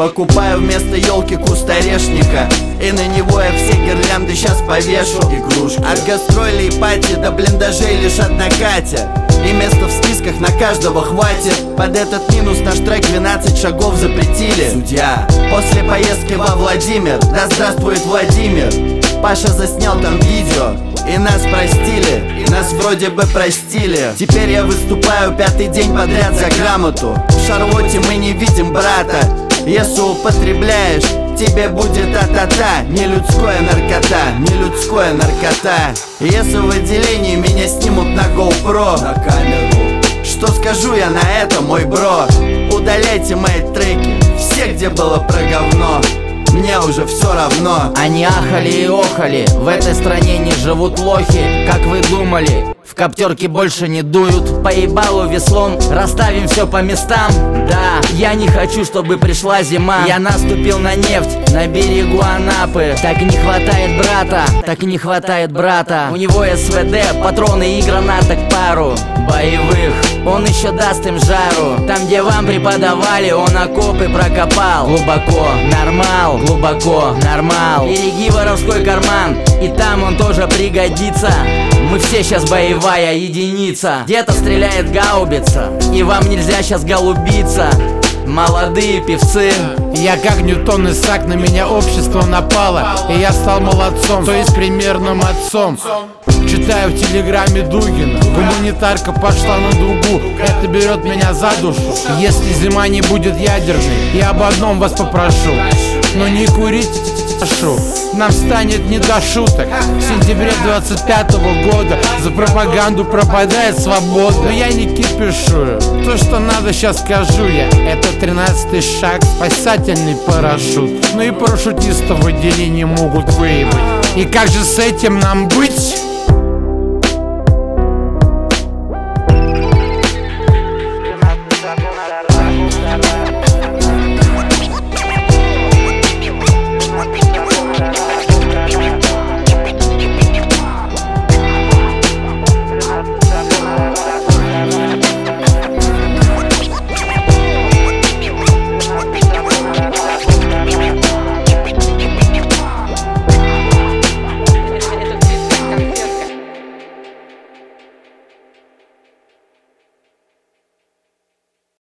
Покупаю вместо елки куст орешника, и на него я все гирлянды сейчас повешу. Игрушки. От гастролей пати до блиндажей лишь одна Катя, и места в списках на каждого хватит. Под этот минус наш трек 12 шагов запретили. Судья. После поездки во Владимир, да здравствует Владимир, Паша заснял там видео, и нас простили, и нас вроде бы простили. Теперь я выступаю 5-й день подряд за грамоту. В Шарлотте мы не видим брата. Если употребляешь, тебе будет а-та-та. Не людская наркота, не людская наркота. Если в отделении меня снимут на GoPro, на камеру, что скажу я на это, мой бро? Удаляйте мои треки, все, где было про говно. Мне уже все равно. Они ахали и охали, в этой стране не живут лохи. Как вы думали, в коптерке больше не дуют? По ебалу веслом расставим все по местам. Да, я не хочу, чтобы пришла зима. Я наступил на нефть на берегу Анапы. Так не хватает брата, так не хватает брата. У него СВД, патроны и гранаток пару боевых, он еще даст им жару. Там, где вам преподавали, он окопы прокопал. Глубоко, нормал, глубоко, нормал. Береги воровской карман, и там он тоже пригодится. Мы все сейчас боевая единица. Где-то стреляет гаубица, и вам нельзя сейчас голубиться. Молодые певцы. Я как Ньютон Исаак, на меня общество напало, и я стал молодцом, то есть примерным отцом. Читаю в телеграме Дугина, гуманитарка пошла на дугу, это берет меня за душу. Если зима не будет ядерной, я об одном вас попрошу: но не курите, нам станет не до шуток. В сентябре 25-го года за пропаганду пропадает свобода. Но я не кипишую, то, что надо, сейчас скажу я. Это 13-й шаг, спасательный парашют. Ну и парашютистов в отделении могут выебать. И как же с этим нам быть?